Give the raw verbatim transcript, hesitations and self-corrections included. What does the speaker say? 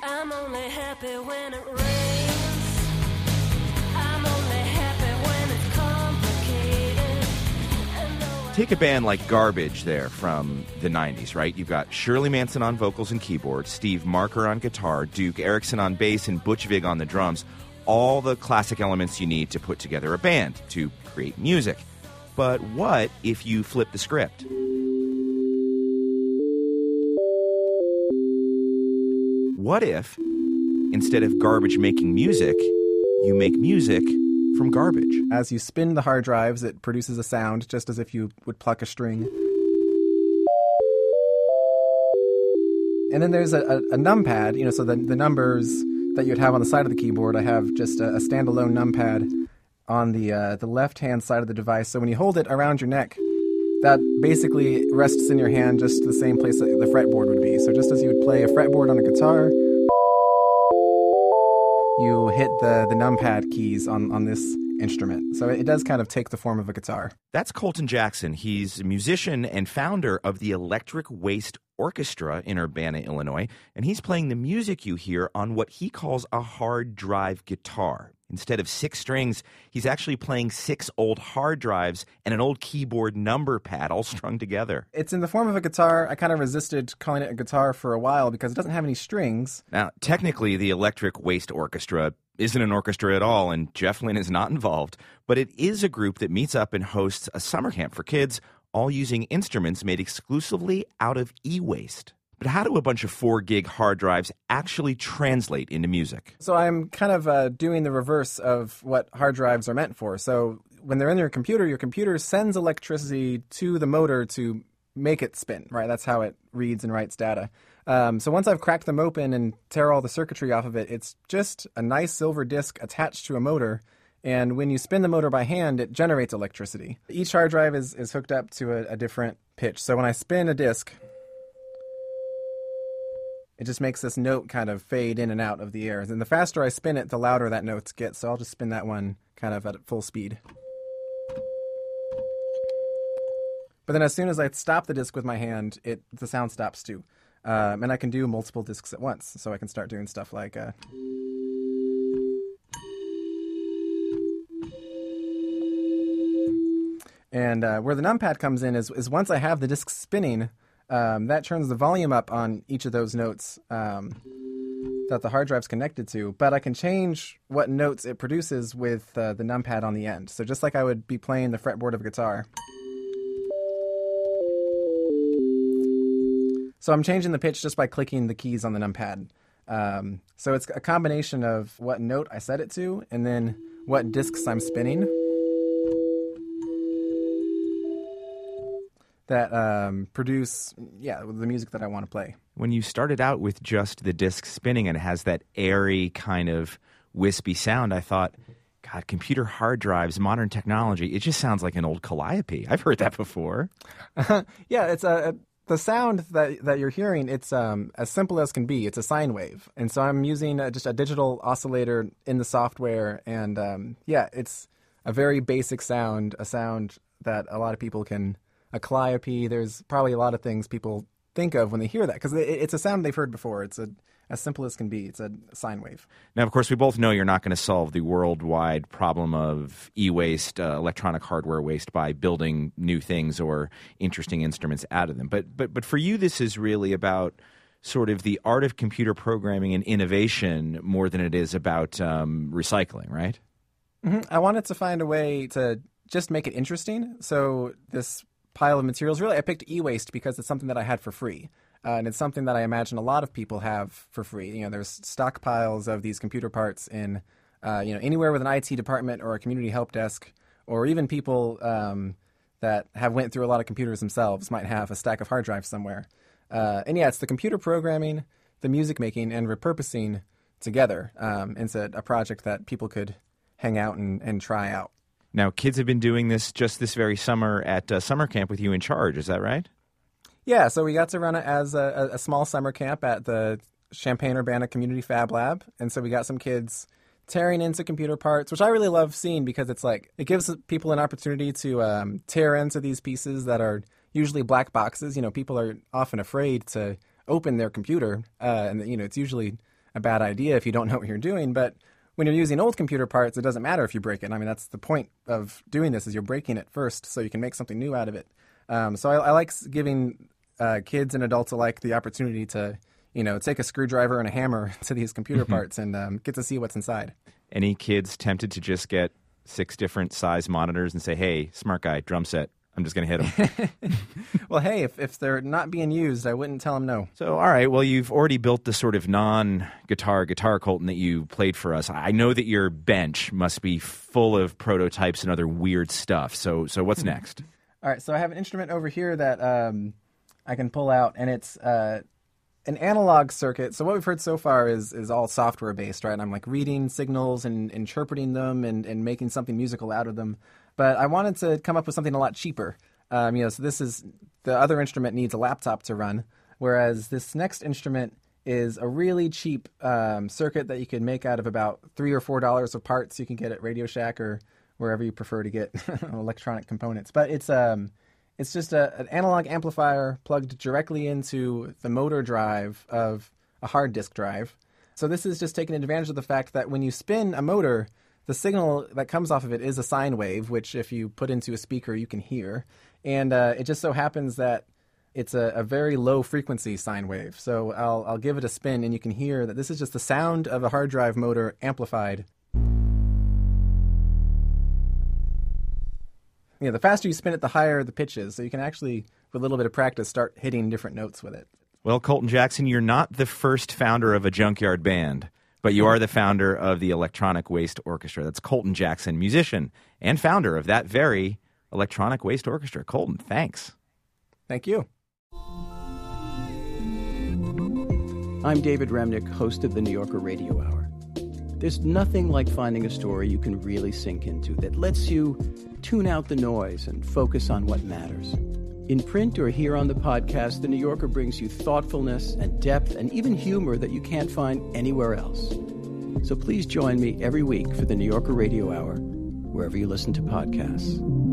I'm only happy when it rains. I'm only happy when it's complicated. And though I- Take a band like Garbage there from the nineties, right? You've got Shirley Manson on vocals and keyboards, Steve Marker on guitar, Duke Erickson on bass, and Butch Vig on the drums. All the classic elements you need to put together a band, to create music. But what if you flip the script? What if, instead of Garbage making music, you make music from garbage? As you spin the hard drives, it produces a sound just as if you would pluck a string. And then there's a, a, a numpad, you know, so the, the numbers that you'd have on the side of the keyboard, I have just a, a standalone numpad on the uh, the left-hand side of the device. So when you hold it around your neck, that basically rests in your hand just the same place that the fretboard would be. So just as you would play a fretboard on a guitar, you hit the, the numpad keys on, on this instrument. So it does kind of take the form of a guitar. That's Colton Jackson. He's a musician and founder of the Electric Waste Orchestra in Urbana, Illinois, and he's playing the music you hear on what he calls a hard drive guitar. Instead of six strings, he's actually playing six old hard drives and an old keyboard number pad all strung together. It's in the form of a guitar. I kind of resisted calling it a guitar for a while because it doesn't have any strings. Now, technically, the Electric Waste Orchestra isn't an orchestra at all, and Jeff Lynne is not involved, but it is a group that meets up and hosts a summer camp for kids, all using instruments made exclusively out of e-waste. But how do a bunch of four-gig hard drives actually translate into music? So I'm kind of uh, doing the reverse of what hard drives are meant for. So when they're in your computer, your computer sends electricity to the motor to make it spin, right? That's how it reads and writes data. Um, so once I've cracked them open and tear all the circuitry off of it, it's just a nice silver disc attached to a motor. And when you spin the motor by hand, it generates electricity. Each hard drive is, is hooked up to a, a different pitch. So when I spin a disc, it just makes this note kind of fade in and out of the air. And the faster I spin it, the louder that note gets. So I'll just spin that one kind of at full speed. But then as soon as I stop the disc with my hand, it the sound stops too. Um, and I can do multiple discs at once. So I can start doing stuff like... Uh, and uh, where the numpad comes in is, is once I have the disc spinning... Um, that turns the volume up on each of those notes um, that the hard drive's connected to, but I can change what notes it produces with uh, the numpad on the end. So just like I would be playing the fretboard of a guitar. So I'm changing the pitch just by clicking the keys on the numpad. Um, so it's a combination of what note I set it to and then what discs I'm spinning that um, produce, yeah, the music that I want to play. When you started out with just the disc spinning and it has that airy kind of wispy sound, I thought, God, computer hard drives, modern technology, it just sounds like an old calliope. I've heard that before. Yeah, it's a, a the sound that that you're hearing. It's um, as simple as can be. It's a sine wave, and so I'm using a, just a digital oscillator in the software, and um, yeah, it's a very basic sound, a sound that a lot of people can. A calliope, there's probably a lot of things people think of when they hear that, because it, it's a sound they've heard before. It's a, as simple as can be. It's a sine wave. Now, of course, we both know you're not going to solve the worldwide problem of e-waste, uh, electronic hardware waste, by building new things or interesting instruments out of them. But, but, but for you, this is really about sort of the art of computer programming and innovation more than it is about um, recycling, right? Mm-hmm. I wanted to find a way to just make it interesting. So this pile of materials, really, I picked e-waste because it's something that I had for free. Uh, and it's something that I imagine a lot of people have for free. You know, there's stockpiles of these computer parts in, uh, you know, anywhere with an I T department or a community help desk, or even people um, that have went through a lot of computers themselves might have a stack of hard drives somewhere. Uh, and yeah, it's the computer programming, the music making, and repurposing together. Um, it's a, a project that people could hang out and, and try out. Now, kids have been doing this just this very summer at uh, summer camp with you in charge. Is that right? Yeah, so we got to run it as a, a small summer camp at the Champaign-Urbana Community Fab Lab. And so we got some kids tearing into computer parts, which I really love seeing because it's like it gives people an opportunity to um, tear into these pieces that are usually black boxes. You know, people are often afraid to open their computer. Uh, and, you know, it's usually a bad idea if you don't know what you're doing. But when you're using old computer parts, it doesn't matter if you break it. I mean, that's the point of doing this, is you're breaking it first so you can make something new out of it. Um, so I, I like giving uh, kids and adults alike the opportunity to, you know, take a screwdriver and a hammer to these computer parts and um, get to see what's inside. Any kids tempted to just get six different size monitors and say, hey, smart guy, drum set, I'm just going to hit them? Well, hey, if, if they're not being used, I wouldn't tell them no. So, all right, well, you've already built the sort of non-guitar guitar, Colton, that you played for us. I know that your bench must be full of prototypes and other weird stuff. So, so what's next? All right, so I have an instrument over here that um, I can pull out, and it's uh, an analog circuit. So what we've heard so far is is all software-based, right? And I'm like reading signals and interpreting them and, and making something musical out of them. But I wanted to come up with something a lot cheaper. Um, you know, so this is, the other instrument needs a laptop to run, whereas this next instrument is a really cheap um, circuit that you can make out of about three or four dollars of parts you can get at Radio Shack or wherever you prefer to get electronic components. But it's um, it's just a, an analog amplifier plugged directly into the motor drive of a hard disk drive. So this is just taking advantage of the fact that when you spin a motor, the signal that comes off of it is a sine wave, which if you put into a speaker, you can hear. And uh, it just so happens that it's a, a very low frequency sine wave. So I'll, I'll give it a spin, and you can hear that this is just the sound of a hard drive motor amplified. You know, the faster you spin it, the higher the pitch is. So you can actually, with a little bit of practice, start hitting different notes with it. Well, Colton Jackson, you're not the first founder of a junkyard band, but you are the founder of the Electronic Waste Orchestra. That's Colton Jackson, musician and founder of that very Electronic Waste Orchestra. Colton, thanks. Thank you. I'm David Remnick, host of the New Yorker Radio Hour. There's nothing like finding a story you can really sink into that lets you tune out the noise and focus on what matters. In print or here on the podcast, The New Yorker brings you thoughtfulness and depth and even humor that you can't find anywhere else. So please join me every week for The New Yorker Radio Hour, wherever you listen to podcasts.